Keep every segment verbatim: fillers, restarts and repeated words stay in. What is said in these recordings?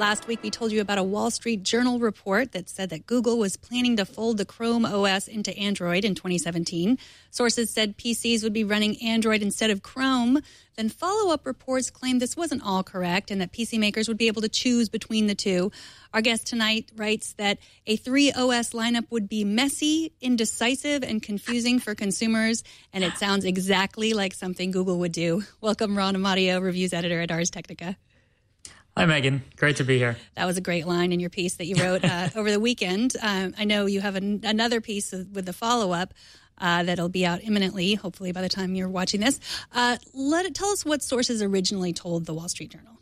Last week, we told you about a Wall Street Journal report that said that Google was planning to fold the Chrome O S into Android in twenty seventeen. Sources said P Cs would be running Android instead of Chrome. Then follow-up reports claimed this wasn't all correct and that P C makers would be able to choose between the two. Our guest tonight writes that a three O S lineup would be messy, indecisive, and confusing for consumers, and it sounds exactly like something Google would do. Welcome, Ron Amadio, reviews editor at Ars Technica. Hi, Megan. Great to be here. That was a great line in your piece that you wrote uh, over the weekend. Um, I know you have an, another piece with the follow-up uh, that'll be out imminently, hopefully by the time you're watching this. Uh, let it, tell us what sources originally told the Wall Street Journal.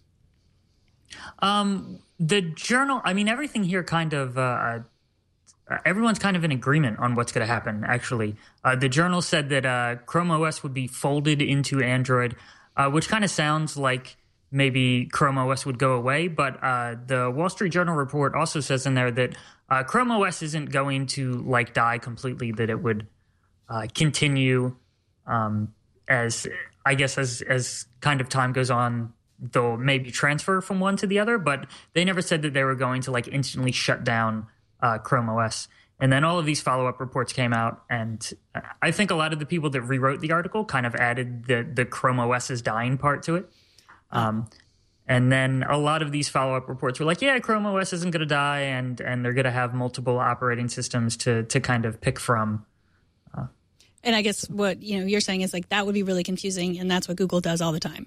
Um, the Journal, I mean, everything here kind of, uh, everyone's kind of in agreement on what's going to happen, actually. Uh, the Journal said that uh, Chrome O S would be folded into Android, uh, which kind of sounds like maybe Chrome O S would go away, but uh, the Wall Street Journal report also says in there that uh, Chrome O S isn't going to like die completely, that it would uh, continue um, as, I guess, as as kind of time goes on, they'll maybe transfer from one to the other, but they never said that they were going to like instantly shut down uh, Chrome O S. And then all of these follow-up reports came out, and I think a lot of the people that rewrote the article kind of added the, the Chrome O S is dying part to it. Um, and then a lot of these follow-up reports were like, yeah, Chrome O S isn't going to die, and, and they're going to have multiple operating systems to to kind of pick from. Uh, and I guess what you know you're saying is like that would be really confusing, and that's what Google does all the time.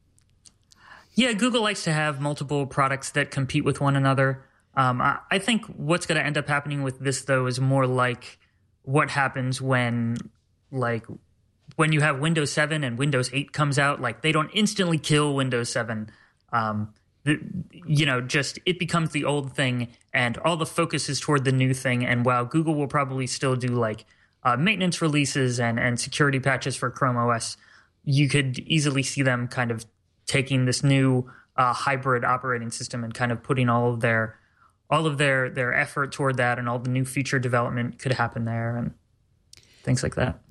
Yeah, Google likes to have multiple products that compete with one another. Um, I, I think what's going to end up happening with this, though, is more like what happens when, like, when you have Windows seven and Windows eight comes out. Like, they don't instantly kill Windows seven. Um, the, you know, just it becomes the old thing, and all the focus is toward the new thing. And while Google will probably still do like uh, maintenance releases and, and security patches for Chrome O S, you could easily see them kind of taking this new uh, hybrid operating system and kind of putting all of their all of their their effort toward that, and all the new feature development could happen there and things like that.